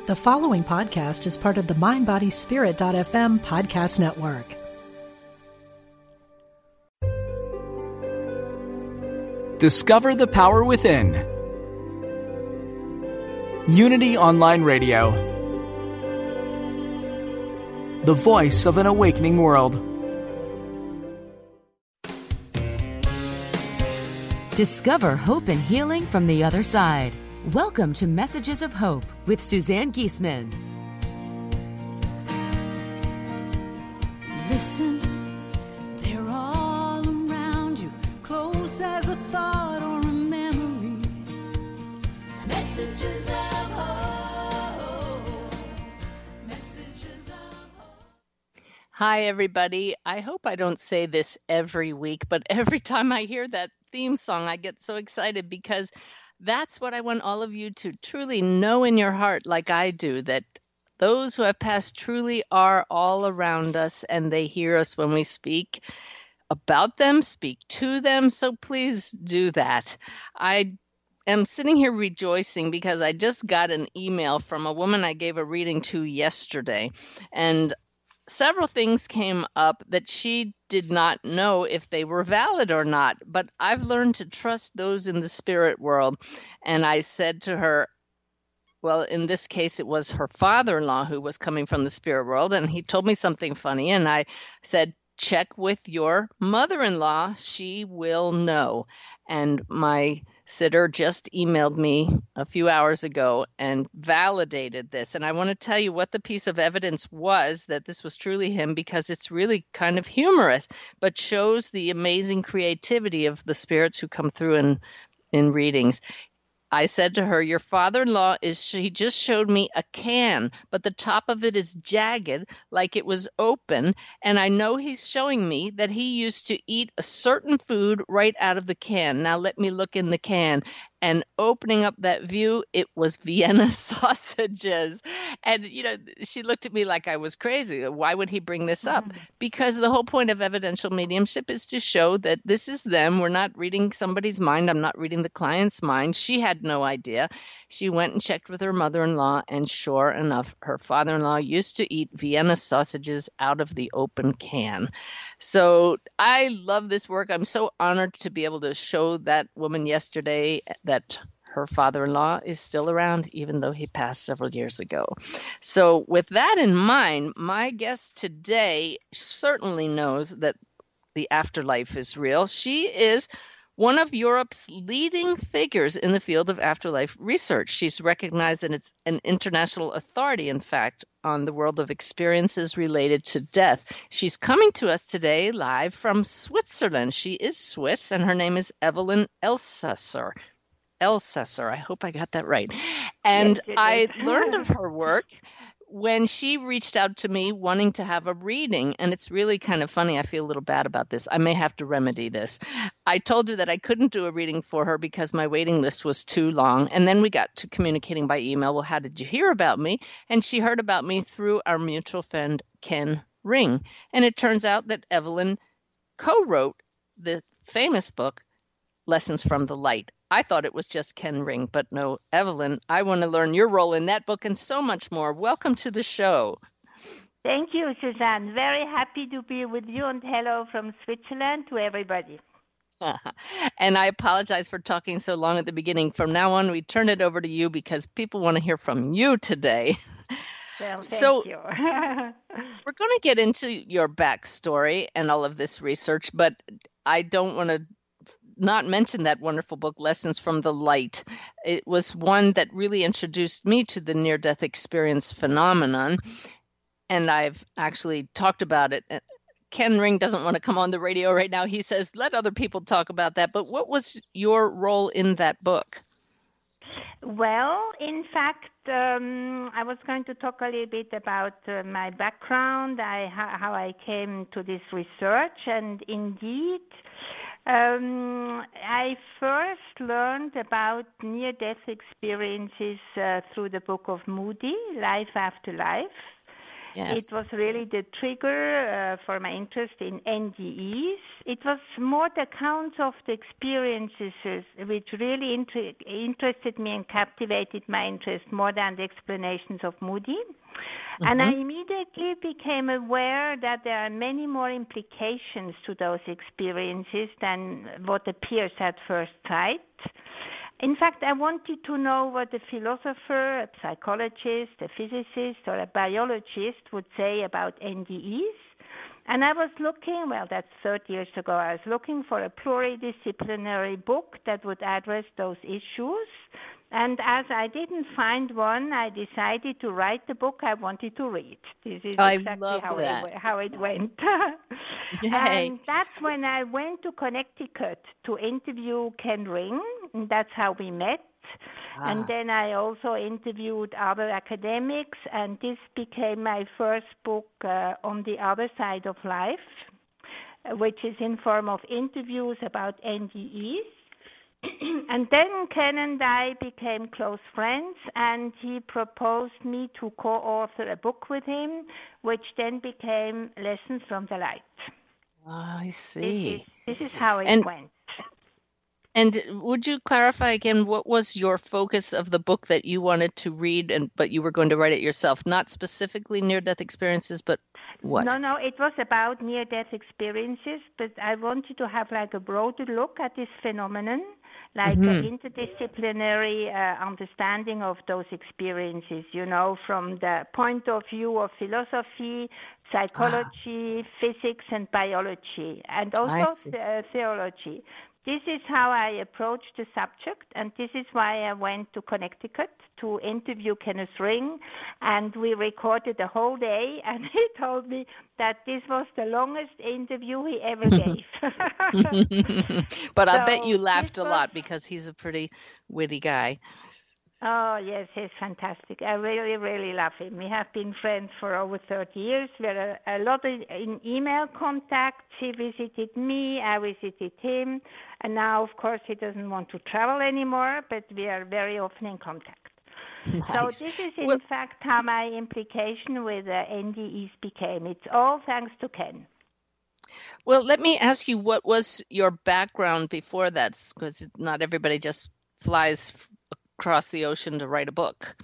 The following podcast is part of the MindBodySpirit.fm podcast network. Discover the power within. Unity Online Radio. The voice of an awakening world. Discover hope and healing from the other side. Welcome to Messages of Hope with Suzanne Giesemann. Listen, they're all around you, close as a thought or a memory. Messages of hope. Messages of hope. Hi, everybody. I hope I don't say this every week, but every time I hear that theme song, I get so excited because that's what I want all of you to truly know in your heart, like I do, that those who have passed truly are all around us and they hear us when we speak about them, speak to them. So please do that. I am sitting here rejoicing because I just got an email from a woman I gave a reading to yesterday, and several things came up that she did not know if they were valid or not, but I've learned to trust those in the spirit world. And I said to her, well, in this case, it was her father-in-law who was coming from the spirit world, and he told me something funny, and I said, check with your mother-in-law. She will know. And my sitter just emailed me a few hours ago and validated this. And I want to tell you what the piece of evidence was that this was truly him, because it's really kind of humorous, but shows the amazing creativity of the spirits who come through in readings. I said to her, your father-in-law he just showed me a can, but the top of it is jagged, like it was open. And I know he's showing me that he used to eat a certain food right out of the can. Now let me look in the can. And opening up that view, it was Vienna sausages. And, she looked at me like I was crazy. Why would he bring this up? Because the whole point of evidential mediumship is to show that this is them. We're not reading somebody's mind. I'm not reading the client's mind. She had no idea. She went and checked with her mother-in-law, and sure enough, her father-in-law used to eat Vienna sausages out of the open can. So I love this work. I'm so honored to be able to show that woman yesterday that her father-in-law is still around, even though he passed several years ago. So with that in mind, my guest today certainly knows that the afterlife is real. She is one of Europe's leading figures in the field of afterlife research. She's recognized as an international authority, in fact, on the world of experiences related to death. She's coming to us today live from Switzerland. She is Swiss, and her name is Evelyn Elsesser. I hope I got that right. And yes, I learned of her work when she reached out to me wanting to have a reading, and it's really kind of funny. I feel a little bad about this. I may have to remedy this. I told her that I couldn't do a reading for her because my waiting list was too long, and then we got to communicating by email. Well, how did you hear about me? And she heard about me through our mutual friend, Ken Ring, and it turns out that Evelyn co-wrote the famous book, Lessons from the Light. I thought it was just Ken Ring, but no, Evelyn, I want to learn your role in that book and so much more. Welcome to the show. Thank you, Suzanne. Very happy to be with you, and hello from Switzerland to everybody. And I apologize for talking so long at the beginning. From now on, we turn it over to you because people want to hear from you today. Well, thank you. We're going to get into your backstory and all of this research, but I don't want to not mention that wonderful book, Lessons from the Light. It was one that really introduced me to the near-death experience phenomenon, and I've actually talked about it. Ken Ring doesn't want to come on the radio right now. He says, let other people talk about that. But what was your role in that book? Well, in fact, I was going to talk a little bit about my background, how I came to this research, and indeed, I first learned about near-death experiences through the book of Moody, Life After Life. Yes. It was really the trigger for my interest in NDEs. It was more the accounts of the experiences which really interested me and captivated my interest more than the explanations of Moody. And I immediately became aware that there are many more implications to those experiences than what appears at first sight. In fact, I wanted to know what a philosopher, a psychologist, a physicist, or a biologist would say about NDEs. And I was looking, well, that's 30 years ago, I was looking for a pluridisciplinary book that would address those issues. And as I didn't find one, I decided to write the book I wanted to read. This is exactly how it went. Yay. And that's when I went to Connecticut to interview Ken Ring. And that's how we met. And then I also interviewed other academics, and this became my first book on the other side of life, which is in form of interviews about NDEs. And then Ken and I became close friends, and he proposed me to co-author a book with him, which then became Lessons from the Light. I see. This is how it went. And would you clarify again, what was your focus of the book that you wanted to read, but you were going to write it yourself? Not specifically near-death experiences, but what? No, it was about near-death experiences, but I wanted to have like a broader look at this phenomenon, like an interdisciplinary understanding of those experiences, from the point of view of philosophy, psychology, physics, and biology, and also theology. This is how I approached the subject, and this is why I went to Connecticut to interview Kenneth Ring, and we recorded the whole day, and he told me that this was the longest interview he ever gave. But I bet you laughed a lot because he's a pretty witty guy. Oh, yes, he's fantastic. I really, really love him. We have been friends for over 30 years. We're a lot in email contact. He visited me, I visited him. And now, of course, he doesn't want to travel anymore, but we are very often in contact. Nice. So this is, in fact, how my implication with NDEs became. It's all thanks to Ken. Well, let me ask you, what was your background before that? Because not everybody just flies across the ocean to write a book.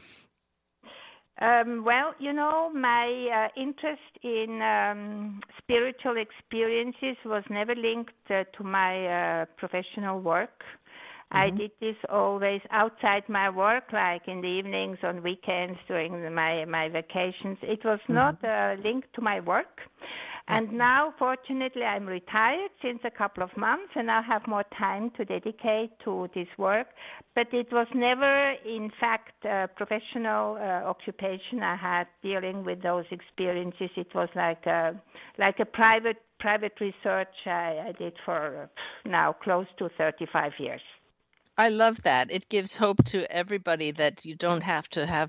Well, my interest in spiritual experiences was never linked to my professional work. I did this always outside my work, like in the evenings, on weekends, during my vacations. It was not linked to my work. And now, fortunately, I'm retired since a couple of months, and I have more time to dedicate to this work. But it was never, in fact, a professional occupation I had dealing with those experiences. It was like a private research I did for now close to 35 years. I love that. It gives hope to everybody that you don't have to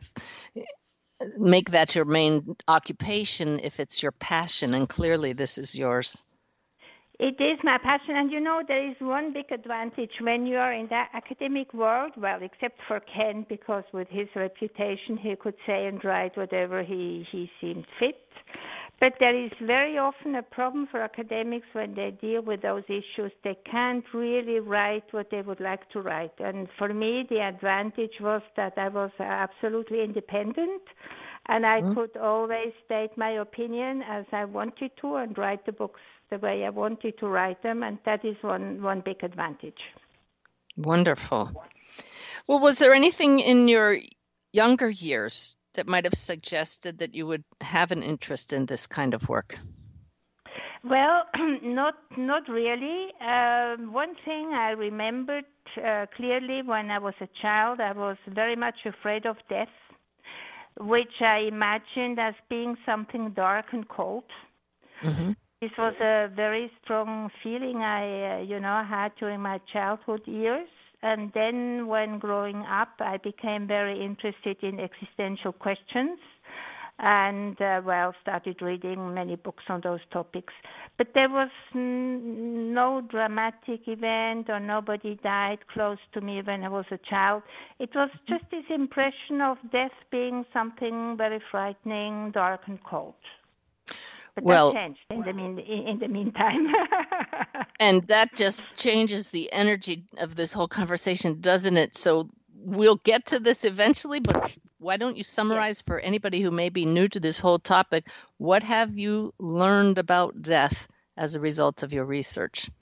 make that your main occupation if it's your passion, and clearly this is yours. It is my passion, and there is one big advantage when you are in the academic world, well, except for Ken, because with his reputation he could say and write whatever he seemed fit. But there is very often a problem for academics when they deal with those issues. They can't really write what they would like to write. And for me, the advantage was that I was absolutely independent, and I could always state my opinion as I wanted to and write the books the way I wanted to write them, and that is one big advantage. Wonderful. Well, was there anything in your younger years that might have suggested that you would have an interest in this kind of work? Well, not really. One thing I remembered clearly when I was a child, I was very much afraid of death, which I imagined as being something dark and cold. This was a very strong feeling I had during my childhood years. And then when growing up, I became very interested in existential questions. and started reading many books on those topics. But there was no dramatic event or nobody died close to me when I was a child. It was just this impression of death being something very frightening, dark and cold. But that changed in the meantime. And that just changes the energy of this whole conversation, doesn't it? So we'll get to this eventually, but why don't you summarize for anybody who may be new to this whole topic, what have you learned about death as a result of your research?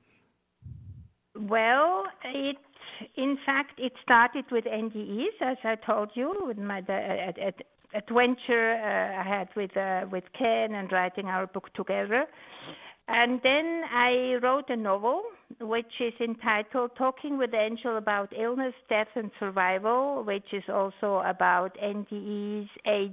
Well, in fact, it started with NDEs, as I told you, with my adventure I had with Ken and writing our book together. And then I wrote a novel, which is entitled Talking with Angel About Illness, Death and Survival, which is also about NDEs,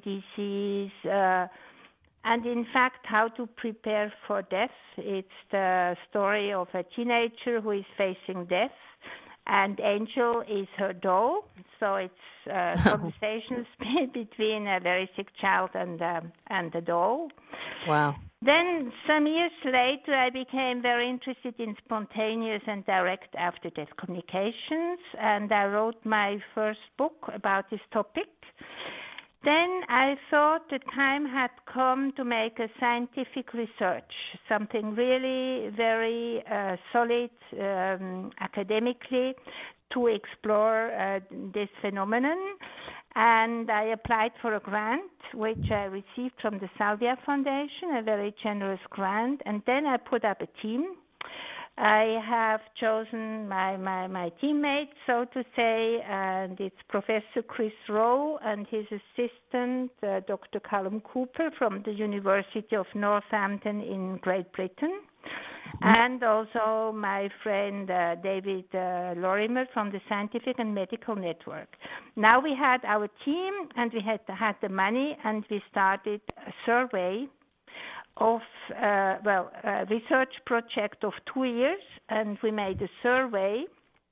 ADCs, and in fact how to prepare for death. It's the story of a teenager who is facing death, and Angel is her doll. So it's conversations between a very sick child and the doll. Wow. Then some years later, I became very interested in spontaneous and direct after-death communications, and I wrote my first book about this topic. Then I thought the time had come to make a scientific research, something really very solid academically, to explore this phenomenon. And I applied for a grant, which I received from the Salvia Foundation, a very generous grant. And then I put up a team. I have chosen my teammate, so to say, and it's Professor Chris Rowe and his assistant, Dr. Callum Cooper from the University of Northampton in Great Britain. And also my friend David Lorimer from the Scientific and Medical Network. Now we had our team and we had the money, and we started a survey of, a research project of 2 years, and we made a survey.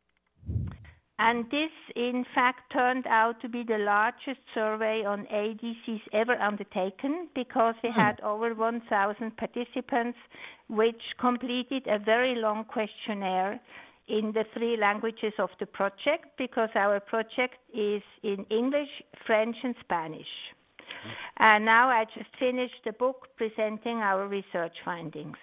And this, in fact, turned out to be the largest survey on ADCs ever undertaken, because we had over 1,000 participants, which completed a very long questionnaire in the 3 languages of the project, because our project is in English, French, and Spanish. And now I just finished the book presenting our research findings.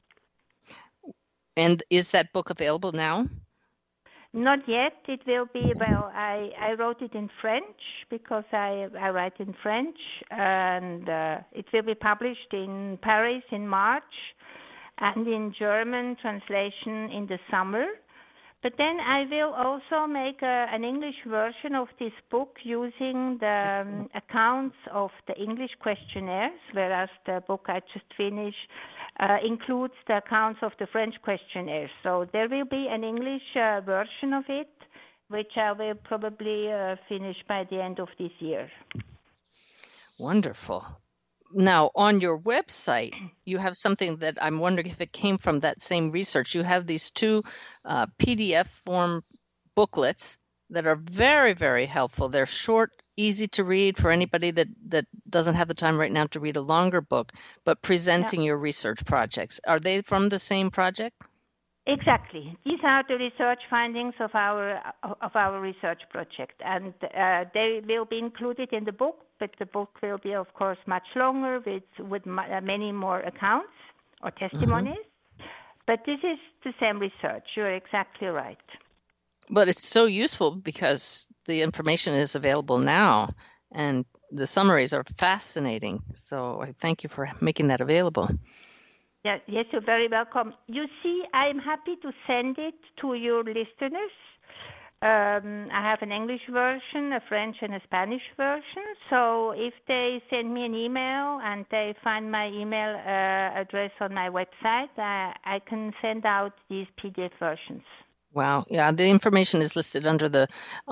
And is that book available now? Not yet. It will be, I wrote it in French because I write in French, and it will be published in Paris in March, and in German translation in the summer. But then I will also make an English version of this book using the accounts of the English questionnaires, whereas the book I just finished includes the accounts of the French questionnaires. So there will be an English version of it, which I will probably finish by the end of this year. Wonderful. Now, on your website, you have something that I'm wondering if it came from that same research. You have these 2 PDF form booklets that are very, very helpful. They're short, easy to read for anybody that doesn't have the time right now to read a longer book, but presenting your research projects. Are they from the same project? Exactly. These are the research findings of our research project, and they will be included in the book, but the book will be, of course, much longer with many more accounts or testimonies. But this is the same research. You're exactly right. But it's so useful because the information is available now, and the summaries are fascinating. So I thank you for making that available. Yes, you're very welcome. You see, I'm happy to send it to your listeners. I have an English version, a French, and a Spanish version. So if they send me an email and they find my email address on my website, I can send out these PDF versions. Wow. Yeah, the information is listed under at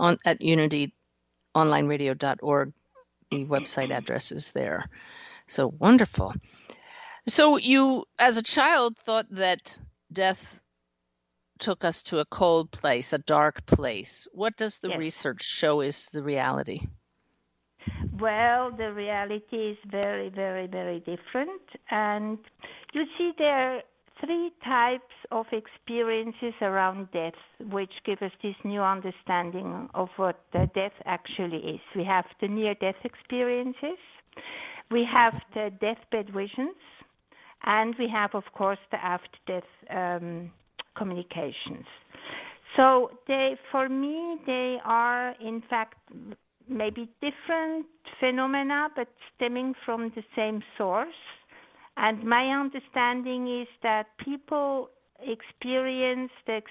unityonlineradio.org. The website address is there. So wonderful. So you, as a child, thought that death took us to a cold place, a dark place. What does the research show is the reality? Well, the reality is very, very, very different. And you see, there are three types of experiences around death, which give us this new understanding of what death actually is. We have the near-death experiences, we have the deathbed visions, and we have, of course, the after-death communications. So for me, they are, in fact, maybe different phenomena, but stemming from the same source. And my understanding is that people experience the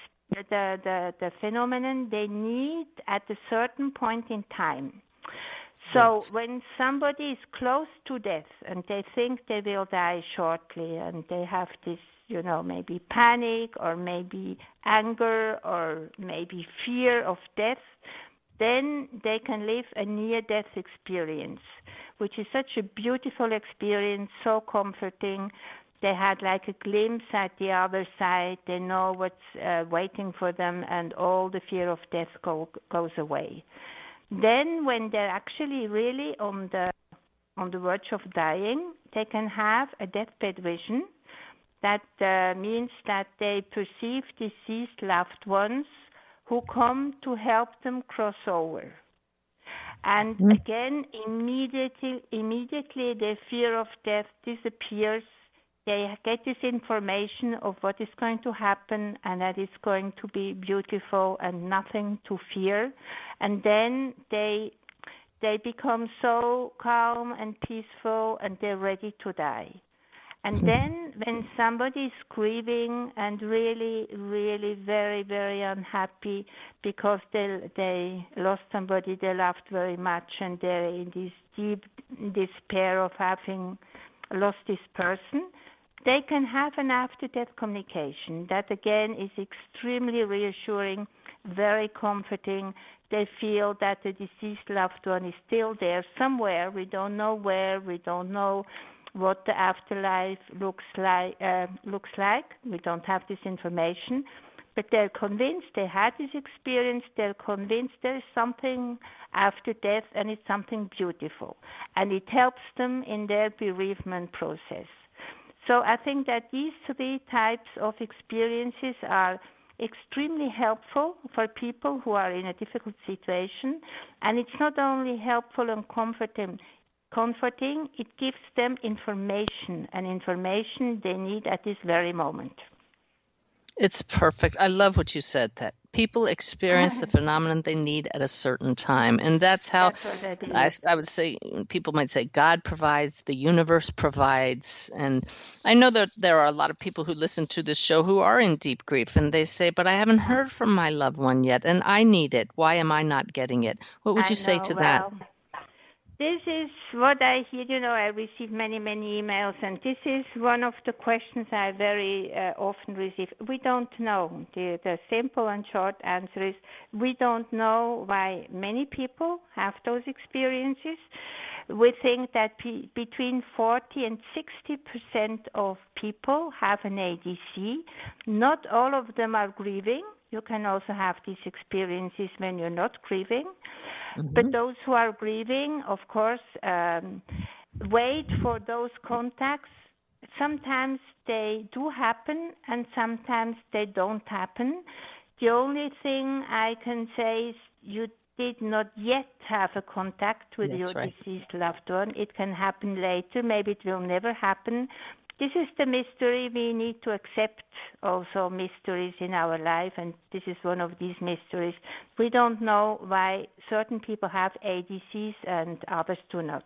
phenomenon they need at a certain point in time. So Yes. when somebody is close to death and they think they will die shortly and they have this, maybe panic or maybe anger or maybe fear of death, then they can live a near-death experience, which is such a beautiful experience, so comforting. They had like a glimpse at the other side. They know what's waiting for them, and all the fear of death goes away. Then when they're actually really on the verge of dying, they can have a deathbed vision. That means that they perceive deceased loved ones who come to help them cross over. And again, immediately their fear of death disappears. They get this information of what is going to happen and that it's going to be beautiful and nothing to fear. And then they become so calm and peaceful and they're ready to die. And then when somebody is grieving and really, really very, very unhappy because they lost somebody they loved very much and they're in this deep despair of having lost this person, they can have an after-death communication. That, again, is extremely reassuring, very comforting. They feel that the deceased loved one is still there somewhere. We don't know where. We don't know what the afterlife looks like. We don't have this information, but they're convinced they had this experience. They're convinced there's something after death, and it's something beautiful, and it helps them in their bereavement process. So I think that these three types of experiences are extremely helpful for people who are in a difficult situation, and it's not only helpful and comforting, it gives them information, and information they need at this very moment. It's perfect. I love what you said, that people experience the phenomenon they need at a certain time. And that's how That's what I believe. I would say, people might say God provides, the universe provides. And I know that there are a lot of people who listen to this show who are in deep grief, and they say, but I haven't heard from my loved one yet, and I need it. Why am I not getting it? What would you say to that? This is what I hear. I receive many, many emails, and this is one of the questions I very often receive. We don't know. The simple and short answer is we don't know why many people have those experiences. We think that between 40 and 60% of people have an ADC. Not all of them are grieving. You can also have these experiences when you're not grieving. But those who are grieving, of course, wait for those contacts. Sometimes they do happen and sometimes they don't happen. The only thing I can say is you did not yet have a contact with your deceased loved one. It can happen later. Maybe it will never happen. This is the mystery. We need to accept also mysteries in our life, and this is one of these mysteries. We don't know why certain people have ADCs and others do not.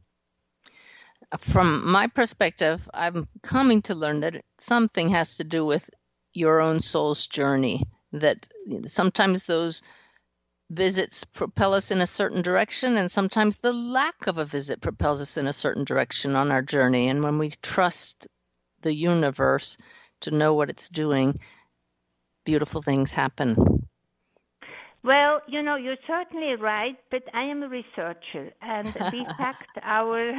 From my perspective, I'm coming to learn that something has to do with your own soul's journey, that sometimes those visits propel us in a certain direction, and sometimes the lack of a visit propels us in a certain direction on our journey. And when we trust the universe to know what it's doing, beautiful things happen. Well, you're certainly right, but I am a researcher, and we fact our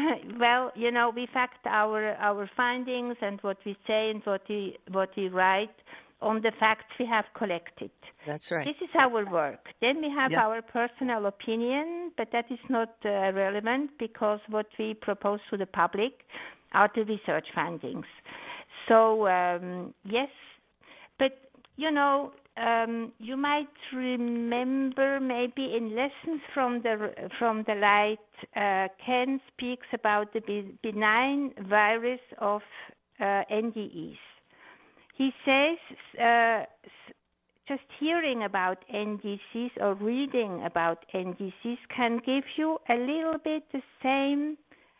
findings and what we say and what we write on the facts we have collected. That's right. This is our work. Then we have Yeah. our personal opinion, but that is not relevant because what we propose to the public are the research findings. So, yes, but, you know, you might remember maybe in Lessons from the Light, Ken speaks about the benign virus of NDEs. He says just hearing about NDCs or reading about NDCs can give you a little bit the same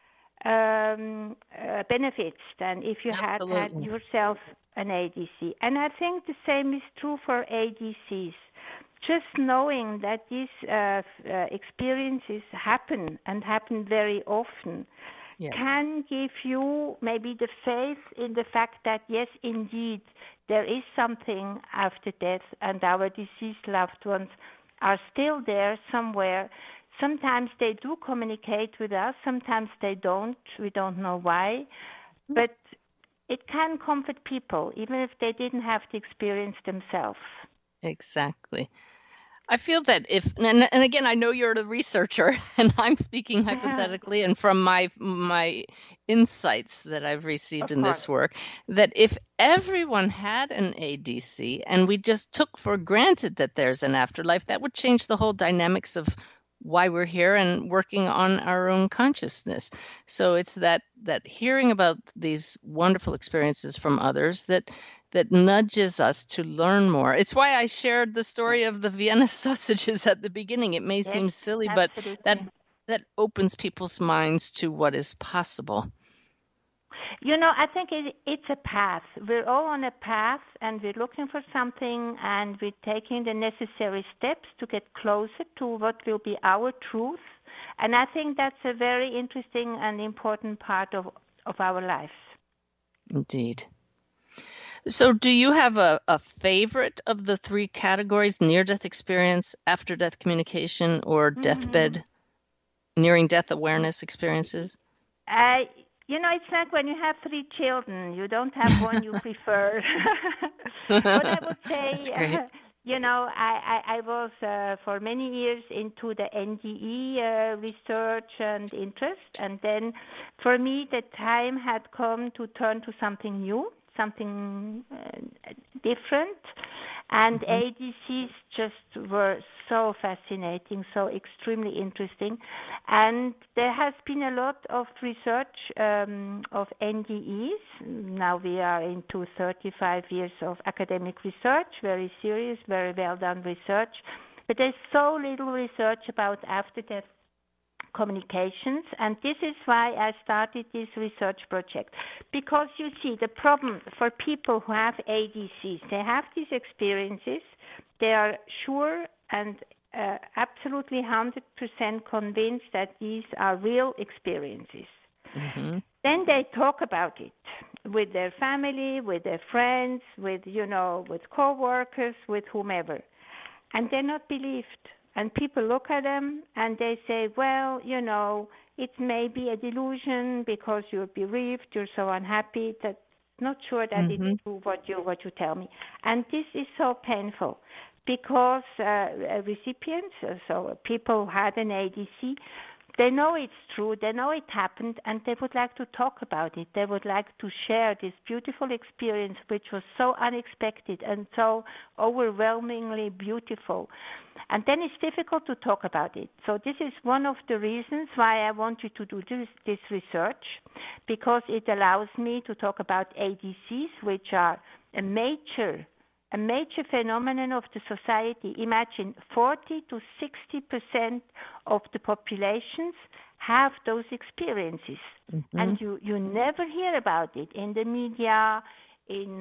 benefits than if you had yourself an ADC. And I think the same is true for ADCs. Just knowing that these experiences happen and happen very often can give you maybe the faith in the fact that, yes, indeed, there is something after death and our deceased loved ones are still there somewhere. Sometimes they do communicate with us, sometimes they don't. We don't know why. But it can comfort people, even if they didn't have the experience themselves. Exactly. I feel that and again, I know you're the researcher, and I'm speaking hypothetically and from my insights that I've received in this work, that if everyone had an ADC and we just took for granted that there's an afterlife, that would change the whole dynamics of why we're here and working on our own consciousness. So it's that hearing about these wonderful experiences from others that nudges us to learn more. It's why I shared the story of the Vienna sausages at the beginning. It may seem silly, absolutely. but that opens people's minds to what is possible. You know, I think it's a path. We're all on a path, and we're looking for something, and we're taking the necessary steps to get closer to what will be our truth. And I think that's a very interesting and important part of our lives. Indeed. So do you have a favorite of the three categories, near-death experience, after-death communication, or deathbed, nearing-death awareness experiences? You know, it's like when you have 3 children. You don't have one you prefer. But I would say, you know, I was for many years into the NDE research and interest. And then for me, the time had come to turn to something new, something different. And ADCs just were so fascinating, so extremely interesting. And there has been a lot of research of NDEs. Now we are into 35 years of academic research, very serious, very well done research. But there's so little research about after-death communications, and this is why I started this research project. Because you see, the problem for people who have ADCs, they have these experiences, they are sure and absolutely 100% convinced that these are real experiences. Then they talk about it with their family, with their friends, with co-workers, with whomever, and they're not believed. And people look at them and they say, well, you know, it may be a delusion because you're bereaved, you're so unhappy, that's not sure that it's true what you tell me. And this is so painful because recipients, so people who had an ADC, they know it's true, they know it happened, and they would like to talk about it. They would like to share this beautiful experience, which was so unexpected and so overwhelmingly beautiful. And then it's difficult to talk about it. So this is one of the reasons why I want you to do this research, because it allows me to talk about ADCs, which are a major phenomenon of the society. Imagine 40 to 60% of the populations have those experiences. And you never hear about it in the media, in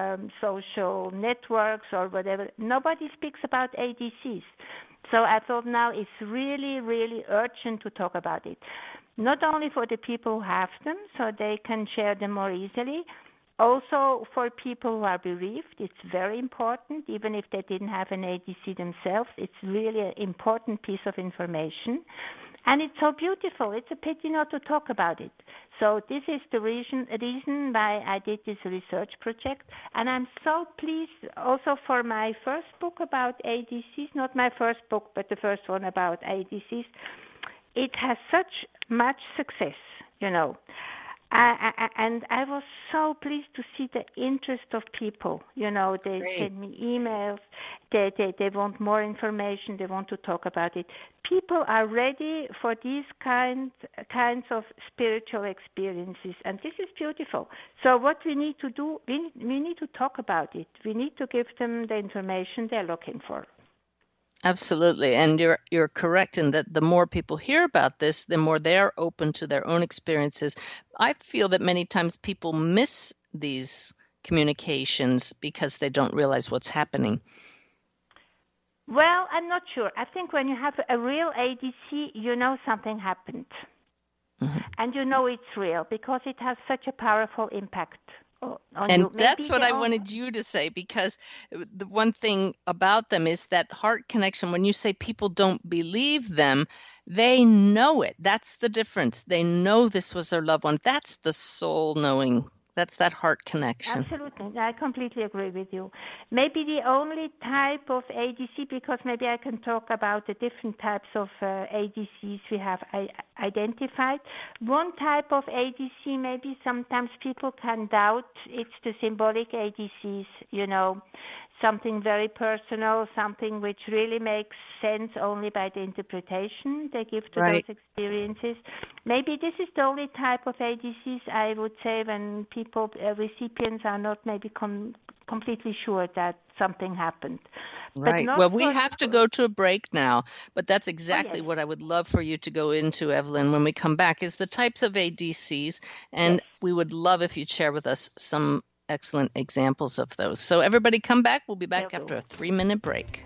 social networks or whatever. Nobody speaks about ADCs. So I thought now it's really, really urgent to talk about it. Not only for the people who have them, so they can share them more easily, also for people who are bereaved. It's very important, even if they didn't have an ADC themselves. It's really an important piece of information. And it's so beautiful. It's a pity not to talk about it. So this is the reason why I did this research project. And I'm so pleased also for my first book about ADCs, not my first book, but the first one about ADCs. It has such much success, you know. And I was so pleased to see the interest of people. You know, they send me emails. They want more information. They want to talk about it. People are ready for these kinds of spiritual experiences, and this is beautiful. So what we need to do, we need to talk about it. We need to give them the information they're looking for. Absolutely. And you're correct in that the more people hear about this, the more they're open to their own experiences. I feel that many times people miss these communications because they don't realize what's happening. Well, I'm not sure. I think when you have a real ADC, you know something happened. Mm-hmm. And you know it's real because it has such a powerful impact. And that's what I wanted you to say, because the one thing about them is that heart connection. When you say people don't believe them, they know it. That's the difference. They know this was their loved one. That's the soul knowing. That's that heart connection. Absolutely. I completely agree with you. Maybe the only type of ADC, because maybe I can talk about the different types of ADCs we have identified. One type of ADC, maybe sometimes people can doubt, it's the symbolic ADCs, you know, something very personal, something which really makes sense only by the interpretation they give to those experiences. Maybe this is the only type of ADCs, I would say, when people, recipients are not maybe completely sure that something happened. Right. Well, we have to go to a break now, but that's exactly what I would love for you to go into, Evelyn, when we come back, is the types of ADCs, and we would love if you'd share with us some excellent examples of those. So everybody come back. We'll be back after a 3-minute break.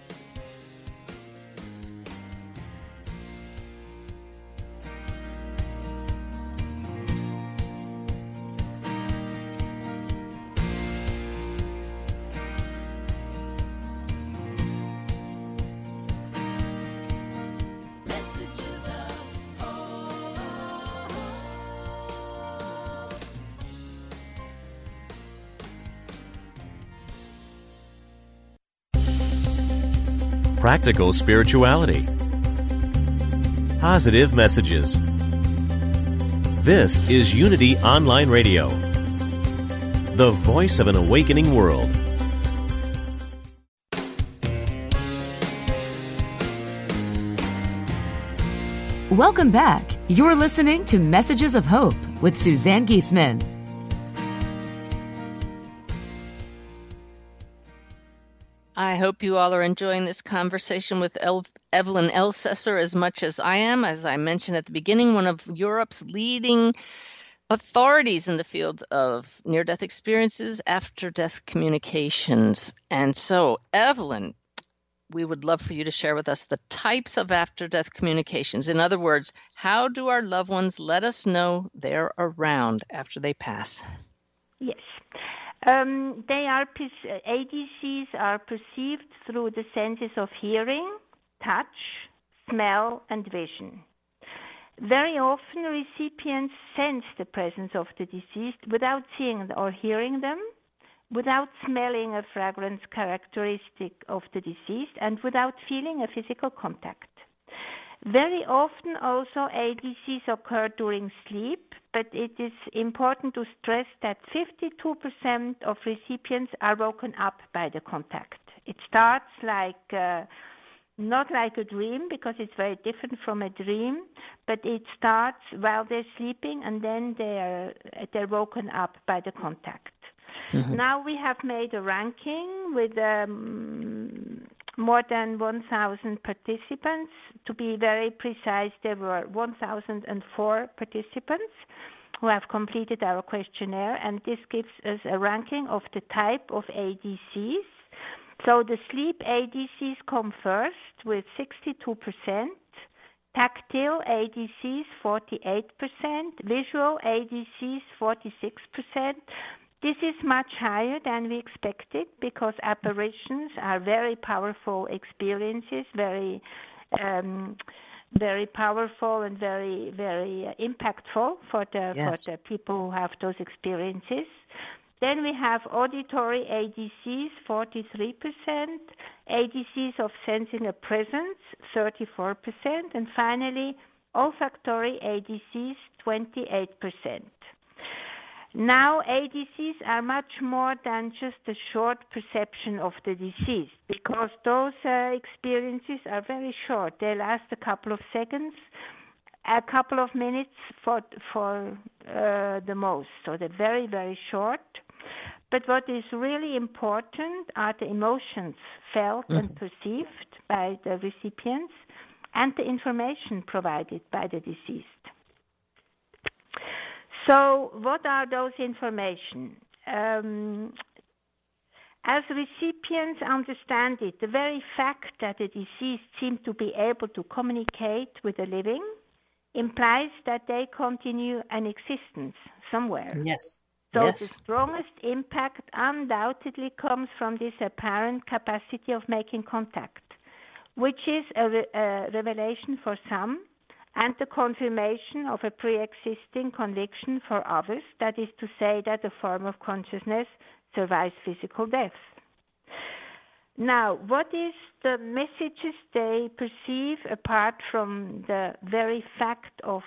Practical spirituality. Positive messages. This is Unity Online Radio, the voice of an awakening world. Welcome back. You're listening to Messages of Hope with Suzanne Giesemann. I hope you all are enjoying this conversation with Evelyn Elsesser as much as I am. As I mentioned at the beginning, one of Europe's leading authorities in the field of near-death experiences, after-death communications. And so, Evelyn, we would love for you to share with us the types of after-death communications. In other words, how do our loved ones let us know they're around after they pass? Yes. ADCs are perceived through the senses of hearing, touch, smell, and vision. Very often, recipients sense the presence of the deceased without seeing or hearing them, without smelling a fragrance characteristic of the deceased, and without feeling a physical contact. Very often also ADCs occur during sleep, but it is important to stress that 52% of recipients are woken up by the contact. It starts not like a dream, because it's very different from a dream, but it starts while they're sleeping, and then they're woken up by the contact. Mm-hmm. Now we have made a ranking with more than 1,000 participants. To be very precise, there were 1,004 participants who have completed our questionnaire, and this gives us a ranking of the type of ADCs. So the sleep ADCs come first with 62%, tactile ADCs 48%, visual ADCs 46%. This is much higher than we expected, because apparitions are very powerful experiences, very very powerful and very, very impactful for the people who have those experiences. Then we have auditory ADCs, 43%, ADCs of sensing a presence, 34%, and finally, olfactory ADCs, 28%. Now, ADCs are much more than just a short perception of the disease, because those experiences are very short. They last a couple of seconds, a couple of minutes for the most. So they're very, very short. But what is really important are the emotions felt and perceived by the recipients and the information provided by the deceased. So what are those information? As recipients understand it, the very fact that the deceased seem to be able to communicate with the living implies that they continue an existence somewhere. Yes. So yes. the strongest impact undoubtedly comes from this apparent capacity of making contact, which is a revelation for some and the confirmation of a pre-existing conviction for others, that is to say that a form of consciousness survives physical death. Now, what is the messages they perceive apart from the very fact of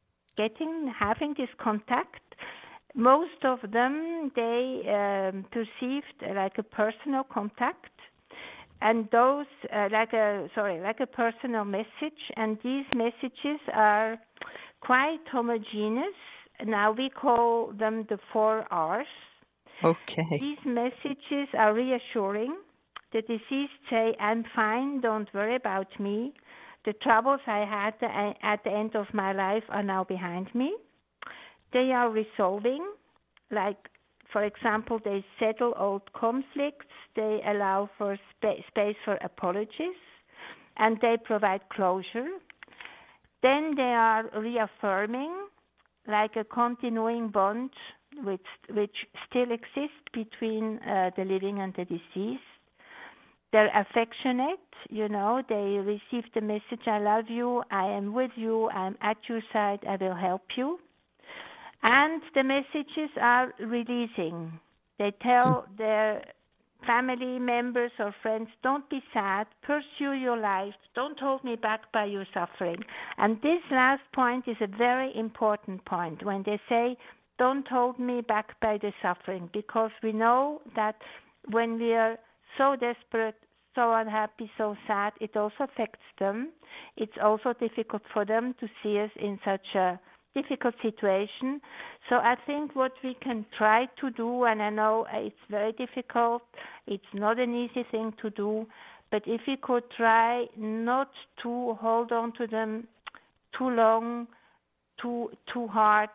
having this contact? Most of them, they perceived like a personal contact, and those like a personal message, and these messages are quite homogeneous. Now we call them the 4 R's. Okay. These messages are reassuring. The deceased say, "I'm fine, don't worry about me. The troubles I had at the end of my life are now behind me." They are resolving, like, for example, they settle old conflicts, they allow for space for apologies, and they provide closure. Then they are reaffirming, like a continuing bond which still exists between the living and the deceased. They're affectionate, they receive the message, "I love you, I am with you, I'm at your side, I will help you." And the messages are releasing. They tell their family members or friends, "Don't be sad, pursue your life, don't hold me back by your suffering." And this last point is a very important point, when they say, "Don't hold me back by the suffering," because we know that when we are so desperate, so unhappy, so sad, it also affects them. It's also difficult for them to see us in such a difficult situation. So I think what we can try to do, and I know it's very difficult, it's not an easy thing to do, but if we could try not to hold on to them too long, too hard,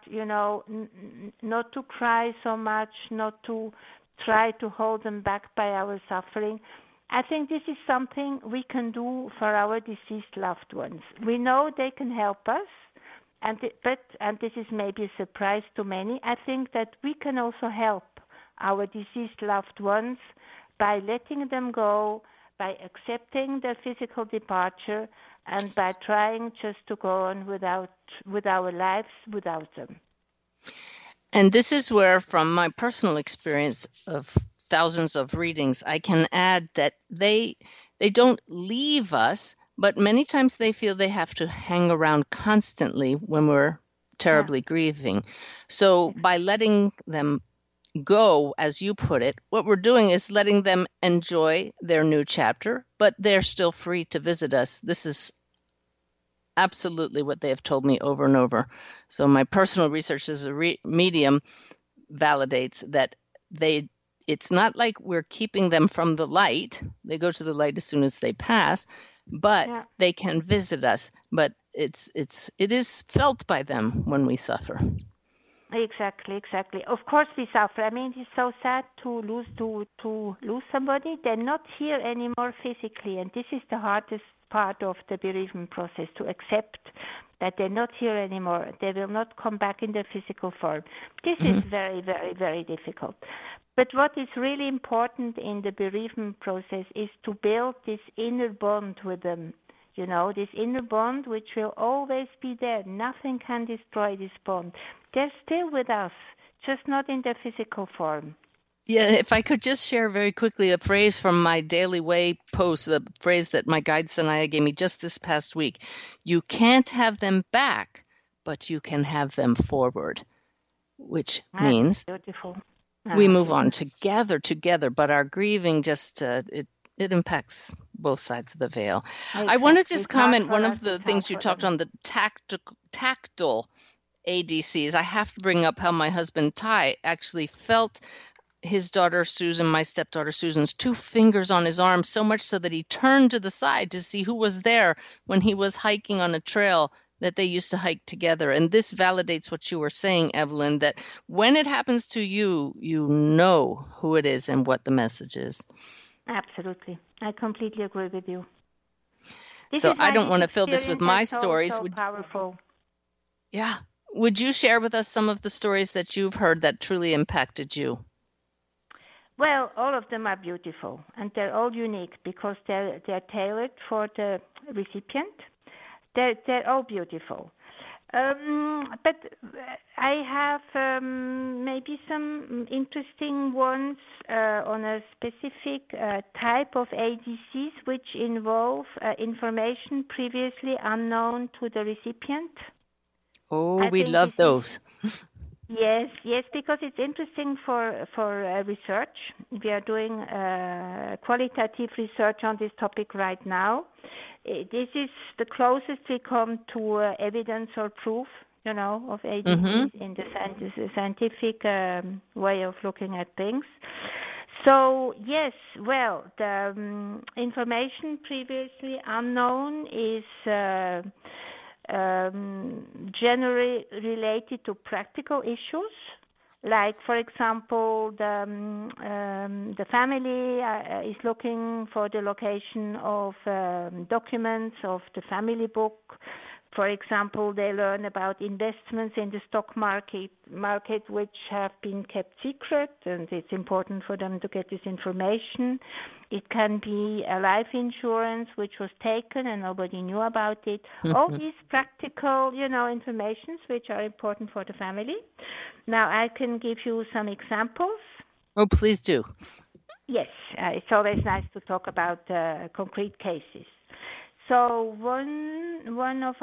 not to cry so much, not to try to hold them back by our suffering. I think this is something we can do for our deceased loved ones. We know they can help us, and this is maybe a surprise to many, I think that we can also help our deceased loved ones by letting them go, by accepting their physical departure, and by trying just to go on with our lives without them. And this is where, from my personal experience of thousands of readings, I can add that they don't leave us, but many times they feel they have to hang around constantly when we're terribly grieving. So by letting them go, as you put it, what we're doing is letting them enjoy their new chapter, but they're still free to visit us. This is absolutely what they have told me over and over. So my personal research as a medium validates that it's not like we're keeping them from the light. They go to the light as soon as they pass, but they can visit us. But it is felt by them when we suffer. Exactly. Of course we suffer. I mean, it's so sad to lose somebody. They're not here anymore physically, and this is the hardest part of the bereavement process, to accept that they're not here anymore. They will not come back in their physical form. This is very, very, very difficult. But what is really important in the bereavement process is to build this inner bond with them, this inner bond which will always be there. Nothing can destroy this bond. They're still with us, just not in their physical form. Yeah, if I could just share very quickly a phrase from my Daily Way post, the phrase that my guide Sanaya gave me just this past week. You can't have them back, but you can have them forward, which means beautiful. We move on together, but our grieving just, it impacts both sides of the veil. Exactly. I want to just comment, one of the things you talked on, the tactile ADCs. I have to bring up how my husband Ty actually felt his daughter Susan, my stepdaughter Susan's 2 fingers on his arm, so much so that he turned to the side to see who was there when he was hiking on a trail that they used to hike together. And this validates what you were saying, Evelyn, that when it happens to you, you know who it is and what the message is. Absolutely. I completely agree with you. So I don't want to fill this with my stories. So powerful. Yeah. Would you share with us some of the stories that you've heard that truly impacted you? Well, all of them are beautiful, and they're all unique because they're tailored for the recipient. They're all beautiful. But I have maybe some interesting ones on a specific type of ADCs which involve information previously unknown to the recipient. Oh, we love those. Yes, because it's interesting for research. We are doing qualitative research on this topic right now. This is the closest we come to evidence or proof, of ADCs in the scientific way of looking at things. So, yes, well, the information previously unknown is generally related to practical issues, like, for example, the family is looking for the location of documents of the family book. For example, they learn about investments in the stock market which have been kept secret, and it's important for them to get this information. It can be a life insurance which was taken and nobody knew about it. All these practical, informations which are important for the family. Now, I can give you some examples. Oh, please do. Yes, it's always nice to talk about concrete cases. So one of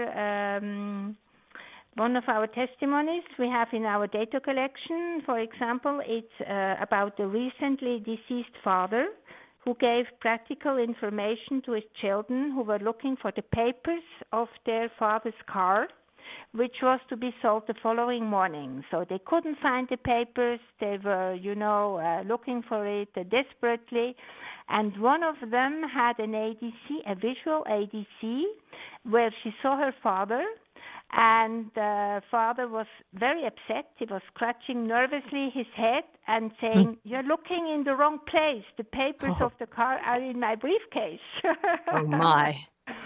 our testimonies we have in our data collection, for example, it's about the recently deceased father who gave practical information to his children who were looking for the papers of their father's car, which was to be sold the following morning. So they couldn't find the papers. They were, looking for it desperately. And one of them had an ADC, a visual ADC, where she saw her father, and the father was very upset. He was scratching nervously his head and saying, "You're looking in the wrong place. The papers of the car are in my briefcase." Oh, my.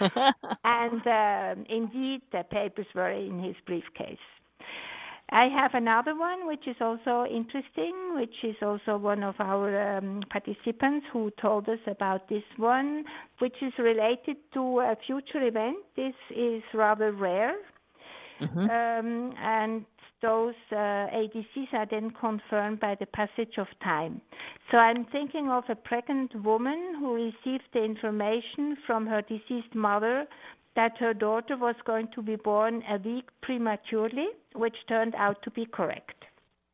And indeed, the papers were in his briefcase. I have another one which is also interesting, which is also one of our participants who told us about this one, which is related to a future event. This is rather rare. And those ADCs are then confirmed by the passage of time. So I'm thinking of a pregnant woman who received the information from her deceased mother that her daughter was going to be born a week prematurely, which turned out to be correct.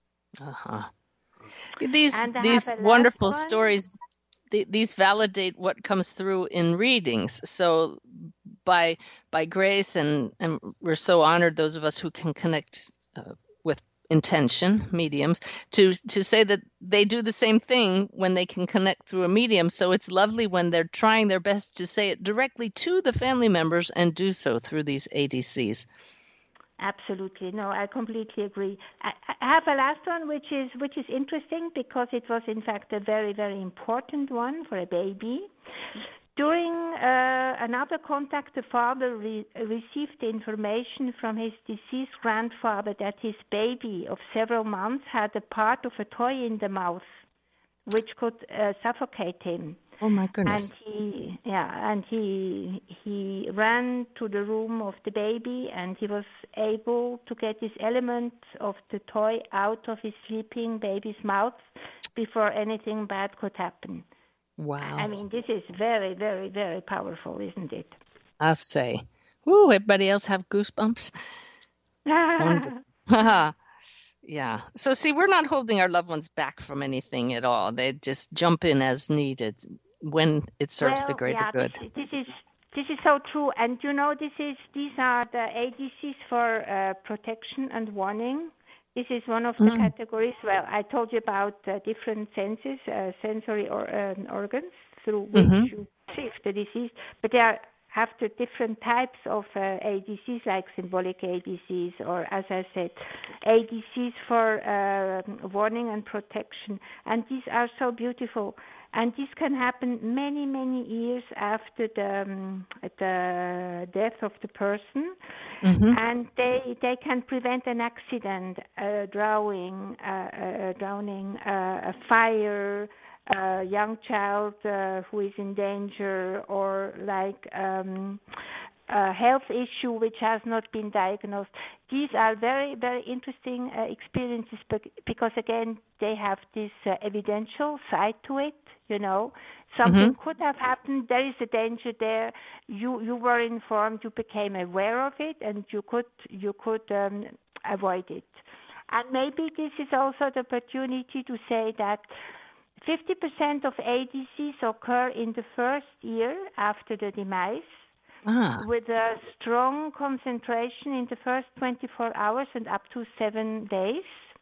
These wonderful stories, these validate what comes through in readings. So by grace, and we're so honored, those of us who can connect with intention, mediums, to say that they do the same thing when they can connect through a medium. So it's lovely when they're trying their best to say it directly to the family members and do so through these ADCs. Absolutely. No, I completely agree. I have a last one which is interesting because it was in fact a very, very important one for a baby. During another contact, the father received information from his deceased grandfather that his baby of several months had a part of a toy in the mouth, which could suffocate him. Oh my goodness. And he ran to the room of the baby, and he was able to get this element of the toy out of his sleeping baby's mouth before anything bad could happen. Wow. I mean, this is very, very, very powerful, isn't it? I'll say. Ooh, everybody else have goosebumps? Yeah. So see, we're not holding our loved ones back from anything at all. They just jump in as needed when it serves the greater good. This is so true. And you know, these are the ADCs for protection and warning. This is one of the categories. Well, I told you about different senses, sensory organs through which you perceive the disease, but there are after different types of ADCs, like symbolic ADCs, or, as I said, ADCs for warning and protection. And these are so beautiful. And this can happen many, many years after the death of the person. And they can prevent an accident, drowning, a fire, a young child who is in danger, or like a health issue which has not been diagnosed. These are very, very interesting experiences because, again, they have this evidential side to it. You know, something could have happened. There is a danger there. You were informed. You became aware of it, and you could avoid it. And maybe this is also the opportunity to say that 50% of ADCs occur in the first year after the demise, with a strong concentration in the first 24 hours and up to 7 days.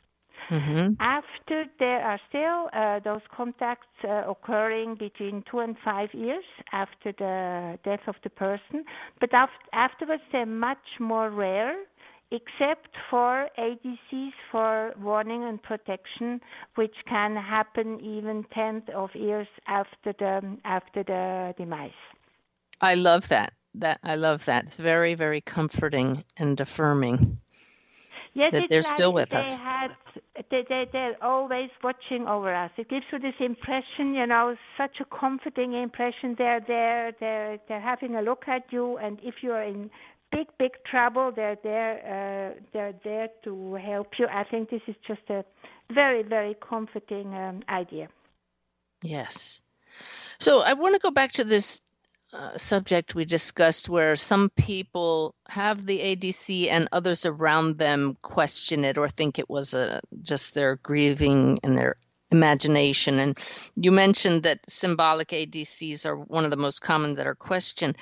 After, there are still those contacts occurring between 2 and 5 years after the death of the person, but afterwards they're much more rare, except for ADCs for warning and protection, which can happen even tens of years after the demise. I love that. I love that. It's very, very comforting and affirming. Yes, that they're still with us. They're always watching over us. It gives you this impression, you know, such a comforting impression. They're there. They're having a look at you, and if you are in big trouble, they're there to help you. I think this is just a very, very comforting idea. Yes. So I want to go back to this subject we discussed, where some people have the ADC and others around them question it or think it was just their grieving and their imagination. And you mentioned that symbolic ADCs are one of the most common that are questioned.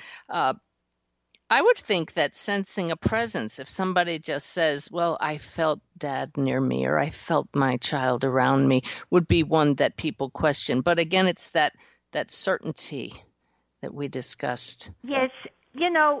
I would think that sensing a presence, if somebody just says, well, I felt dad near me or I felt my child around me, would be one that people question. But again, it's that certainty that we discussed. Yes, you know,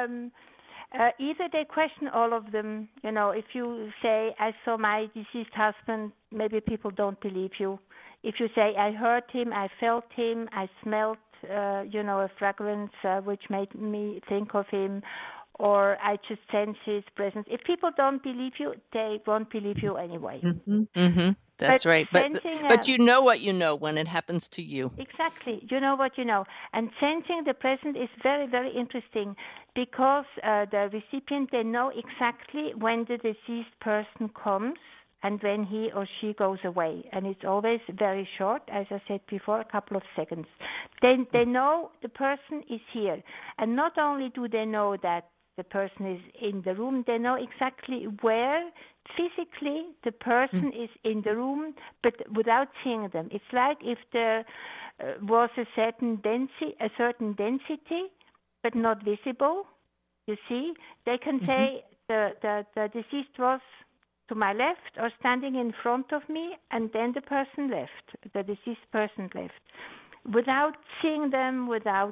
either they question all of them. You know, if you say, I saw my deceased husband, maybe people don't believe you. If you say, I heard him, I felt him, I smelled, a fragrance which made me think of him, or I just sense his presence. If people don't believe you, they won't believe you anyway. That's right. But you know what you know when it happens to you. Exactly. You know what you know. And sensing the presence is very, very interesting because the recipient, they know exactly when the deceased person comes and when he or she goes away. And it's always very short, as I said before, a couple of seconds. They know the person is here. And not only do they know that the person is in the room, they know exactly where physically the person is in the room, but without seeing them. It's like if there was a certain density, but not visible. You see, they can say the deceased was to my left or standing in front of me, and then the deceased person left, without seeing them, without,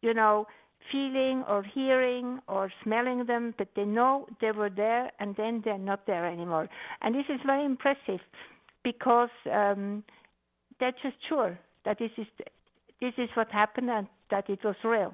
feeling or hearing or smelling them, but they know they were there and then they're not there anymore. And this is very impressive because they're just sure that this is what happened and that it was real.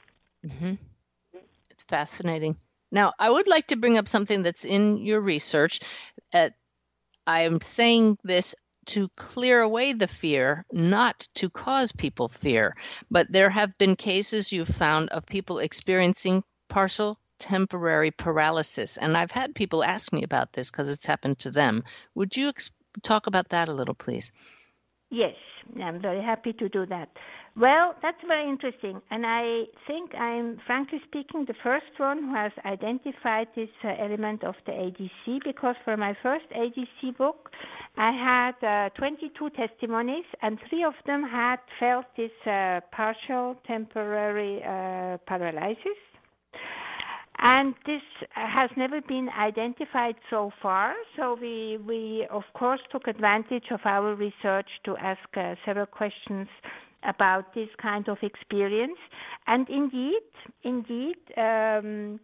It's fascinating. Now, I would like to bring up something that's in your research. I am saying this to clear away the fear, not to cause people fear. But there have been cases you've found of people experiencing partial temporary paralysis. And I've had people ask me about this because it's happened to them. Would you talk about that a little, please? Yes, I'm very happy to do that. Well, that's very interesting. And I think I'm, frankly speaking, the first one who has identified this element of the ADC, because for my first ADC book, I had 22 testimonies, and 3 of them had felt this partial temporary paralysis. And this has never been identified so far, so we of course took advantage of our research to ask several questions about this kind of experience. And indeed, 12%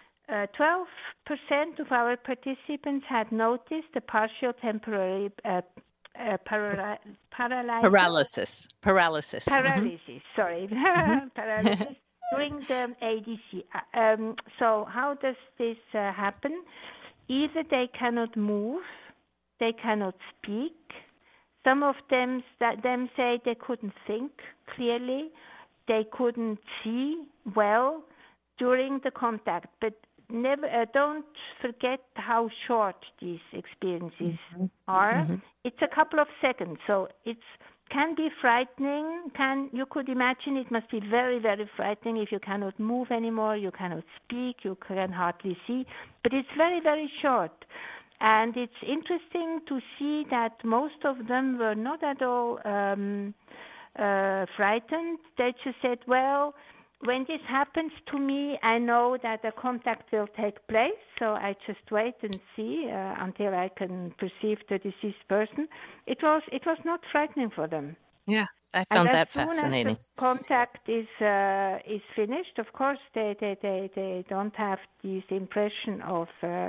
of our participants had noticed the partial temporary paralysis. Paralysis, sorry. Paralysis. During the ADC. So how does this happen? Either they cannot move, they cannot speak. Some of them say they couldn't think clearly, they couldn't see well during the contact. But never don't forget how short these experiences are. Mm-hmm. It's a couple of seconds, so it's can be frightening. You could imagine it must be very, very frightening if you cannot move anymore, you cannot speak, you can hardly see. But it's very, very short. And it's interesting to see that most of them were not at all frightened. They just said, well, when this happens to me, I know that a contact will take place, so I just wait and see until I can perceive the deceased person. It was not frightening for them. Yeah, I found that fascinating. As the contact is finished, of course, they don't have this impression of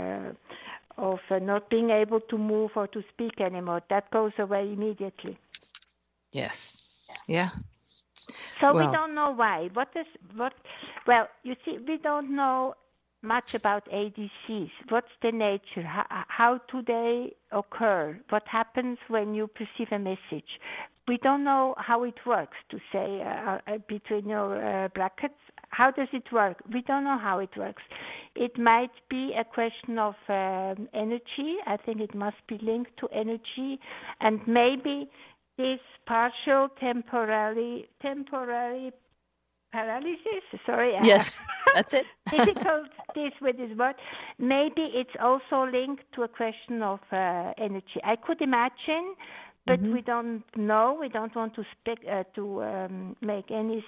not being able to move or to speak anymore. That goes away immediately. Yes. Yeah. So we don't know why. Well, you see, we don't know much about ADCs. What's the nature? How do they occur? What happens when you perceive a message? We don't know how it works, to say between your brackets. How does it work? We don't know how it works. It might be a question of energy. I think it must be linked to energy, and maybe this partial temporary paralysis. Sorry. Yes, that's it. Difficult with this word. Maybe it's also linked to a question of energy. I could imagine, but we don't know. We don't want to make any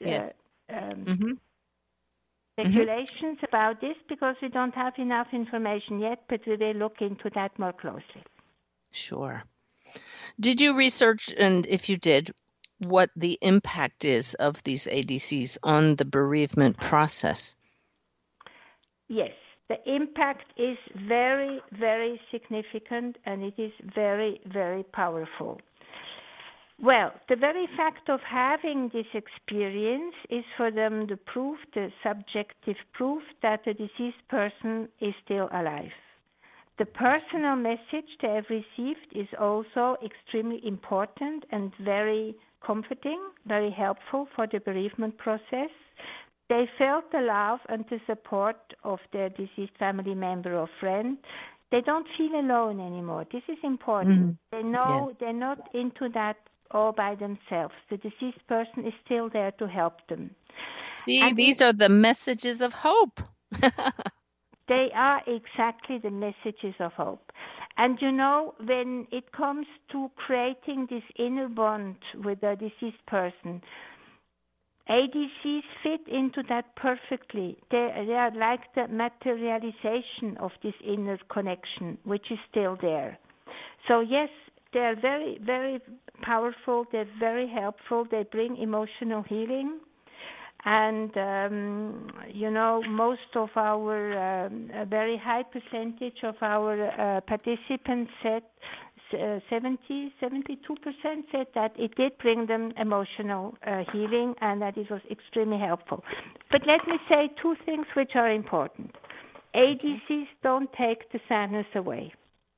speculations about this because we don't have enough information yet. But we will look into that more closely. Sure. Did you research, and if you did, what the impact is of these ADCs on the bereavement process? Yes, the impact is very, very significant, and it is very, very powerful. Well, the very fact of having this experience is for them the proof, the subjective proof, that the deceased person is still alive. The personal message they have received is also extremely important and very comforting, very helpful for the bereavement process. They felt the love and the support of their deceased family member or friend. They don't feel alone anymore. This is important. They know they're not into that all by themselves. The deceased person is still there to help them. See, these are the messages of hope. They are exactly the messages of hope. And you know, when it comes to creating this inner bond with a deceased person, ADCs fit into that perfectly. They are like the materialization of this inner connection, which is still there. So yes, they are very, very powerful. They're very helpful. They bring emotional healing. And, you know, most of our, a very high percentage of our participants said, 72% said that it did bring them emotional healing and that it was extremely helpful. But let me say 2 things which are important. ADCs don't take the sadness away.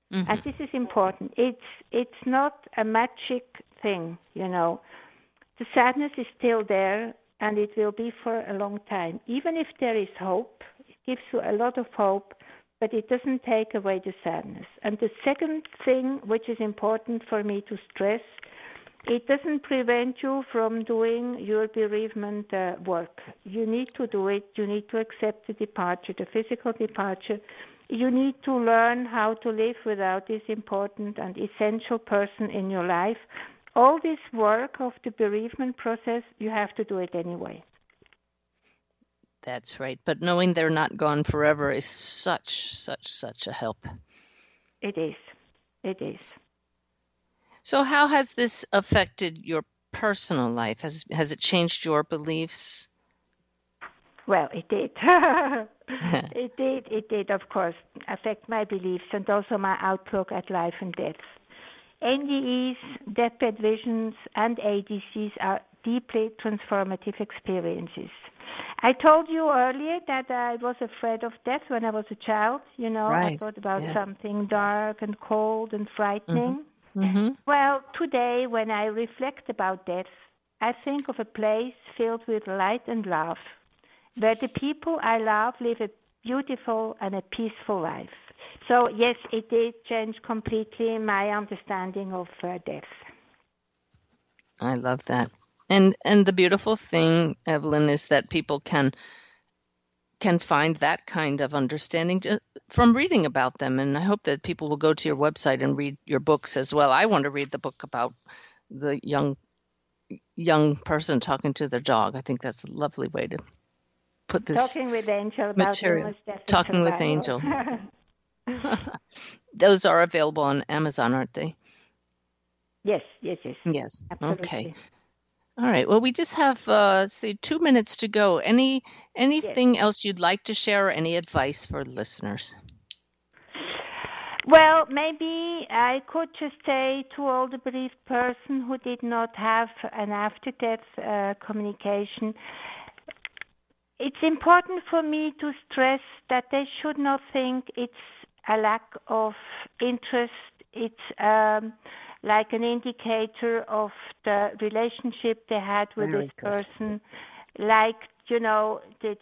Mm-hmm. And this is important. It's not a magic thing, you know. The sadness is still there, and it will be for a long time. Even if there is hope, it gives you a lot of hope, but it doesn't take away the sadness. And the second thing, which is important for me to stress, it doesn't prevent you from doing your bereavement work. You need to do it. You need to accept the departure, the physical departure. You need to learn how to live without this important and essential person in your life. All this work of the bereavement process, you have to do it anyway. That's right. But knowing they're not gone forever is such a help. It is. It is. So how has this affected your personal life? Has it changed your beliefs? Well, it did. It did, of course, affect my beliefs and also my outlook at life and death. NDEs, deathbed visions, and ADCs are deeply transformative experiences. I told you earlier that I was afraid of death when I was a child. You know, Right. I thought about Yes. something dark and cold and frightening. Mm-hmm. Well, today, when I reflect about death, I think of a place filled with light and love, where the people I love live a beautiful and a peaceful life. So, yes, it did change completely my understanding of death. I love that. And the beautiful thing, Evelyn, is that people can find that kind of understanding just from reading about them. And I hope that people will go to your website and read your books as well. I want to read the book about the young person talking to their dog. I think that's a lovely way to put this Talking with Angel about material. illness, death, and Talking with survival. Angel. Those are available on Amazon, aren't they? Yes. Yes. Absolutely. Okay. All right. Well, we just have, 2 minutes to go. Anything else you'd like to share or any advice for listeners? Well, maybe I could just say to all the bereaved person who did not have an after-death communication, it's important for me to stress that they should not think it's a lack of interest. It's like an indicator of the relationship they had with Very this good. person, like, you know, they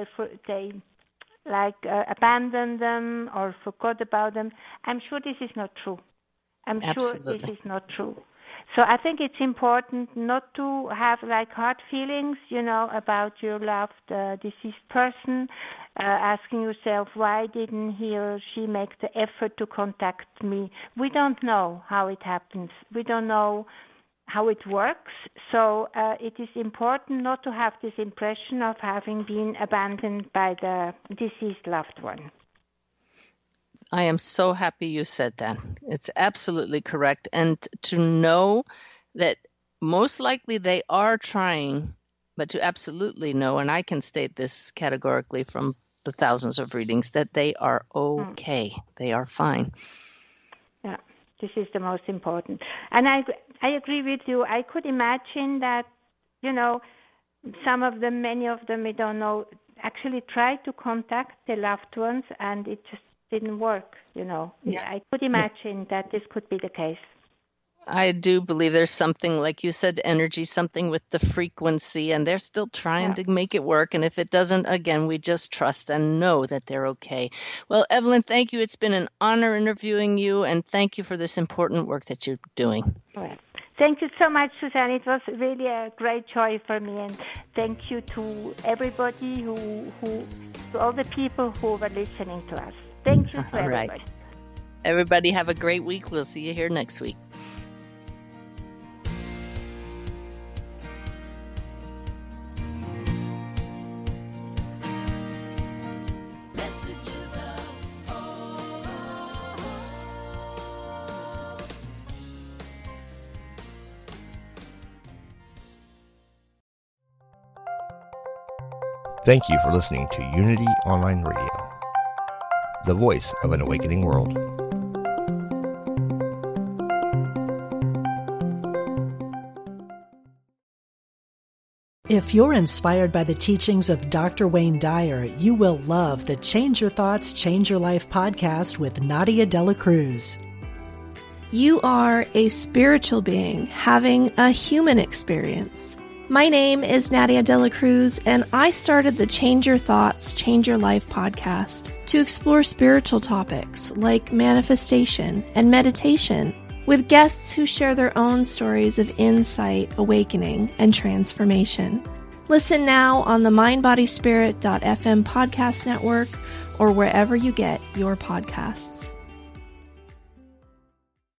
abandoned them or forgot about them. I'm sure this is not true. I'm sure Absolutely. this is not true. So I think it's important not to have like hard feelings, you know, about your loved deceased person, asking yourself, why didn't he or she make the effort to contact me? We don't know how it happens. We don't know how it works. So it is important not to have this impression of having been abandoned by the deceased loved one. I am so happy you said that. It's absolutely correct. And to know that most likely they are trying, but to absolutely know, and I can state this categorically from the thousands of readings, that they are okay. They are fine. Yeah, this is the most important. And I agree with you. I could imagine that, you know, some of them, many of them, we don't know, actually tried to contact their loved ones and it just didn't work, you know. Yeah. I could imagine that this could be the case. I do believe there's something, like you said, energy, something with the frequency, and they're still trying to make it work. And if it doesn't, again, we just trust and know that they're okay. Well, Evelyn, thank you. It's been an honor interviewing you, and thank you for this important work that you're doing. All right. Thank you so much, Suzanne. It was really a great joy for me, and thank you to everybody to all the people who were listening to us. Thank you to All right. everybody. Everybody have a great week. We'll see you here next week. Thank you for listening to Unity Online Radio, the voice of an awakening world. If you're inspired by the teachings of Dr. Wayne Dyer, you will love the Change Your Thoughts, Change Your Life podcast with Nadia Dela Cruz. You are a spiritual being having a human experience. My name is Nadia Dela Cruz, and I started the Change Your Thoughts, Change Your Life podcast to explore spiritual topics like manifestation and meditation with guests who share their own stories of insight, awakening, and transformation. Listen now on the mindbodyspirit.fm podcast network or wherever you get your podcasts.